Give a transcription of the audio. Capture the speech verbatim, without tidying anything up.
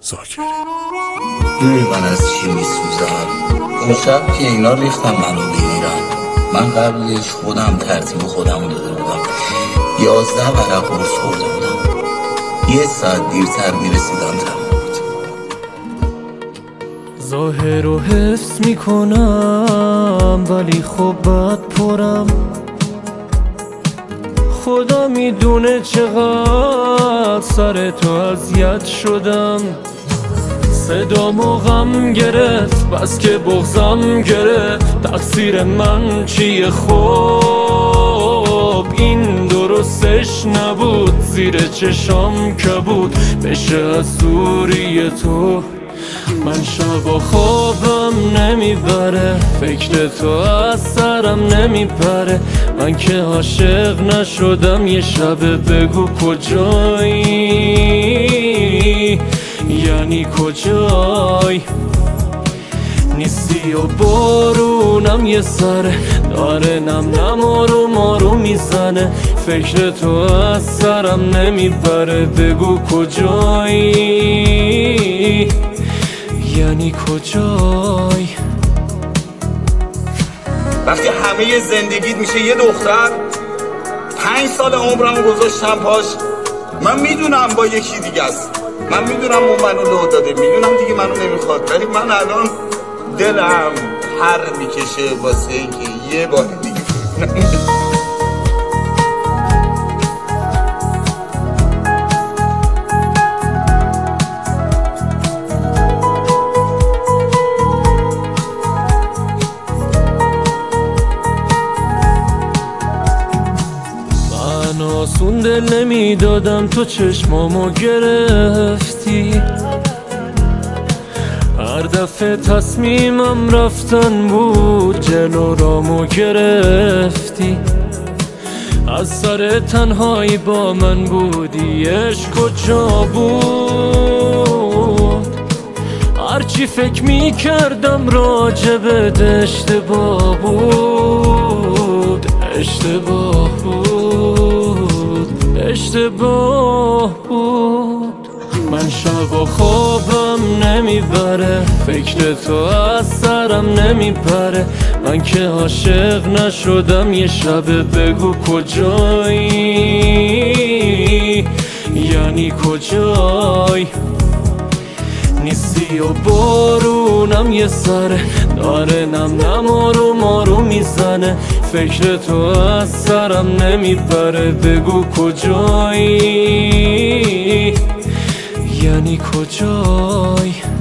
زاکری. میدونی من از چی میسوزم؟ اون شب که اینا ریختم منو بگیرن، من قبلش خودم ترتیب خودم داده بودم، یازده ورق قرص خورده بودم، یه ساعت دیرتر میرسیدم تمام بود. ظاهر رو حس میکنم ولی خب بد پرم، خدا میدونه چقدر سر تو اذیت شدم. صدامو غم گرفت بس که بغضم گرفت، تقصیر من چیه؟ خوب این درستش نبود، زیر چشام کبود بشه از دوری تو. من شب و خوابم نمیبره، فکر تو از سرم نمیپره. من که عاشق نشدم، یه شب بگو کجایی، یعنی کجایی؟ نیستی و بارونم یه سره داره نم نم آروم مارو میزنه، فکر تو از سرم نمیبره. بگو کجایی، یعنی کجایی؟ وقتی همه زندگیت میشه یه دختر، پنج سال عمرم گذاشتم پاش، من میدونم با یکی دیگه است، من میدونم اون منو لو داده، میدونم دیگه منو نمیخواد، ولی من الان دلم پر میکشه واسه اینکه یه بار دیگه آسون دل نمیدادم، تو چشمامو گرفتی. هر دفعه تصمیمم رفتن بود، جلو رامو گرفتی. از سر تنهایی با من بودی، عشق کجا بود؟ هرچی فکر میکردم راجبت اشتباه بود، اشتباه بود، اشتباه بود. من شب و خوابم نمیبره، فکر تو از سرم نمیپره. من که عاشق نشدم، یه شب بگو کجایی، یعنی کجایی؟ نیستی و بارونم یه سره داره نم نم آروم مارو میزنه، فکر تو از سرم نمیبره. بگو کجایی، یعنی کجایی؟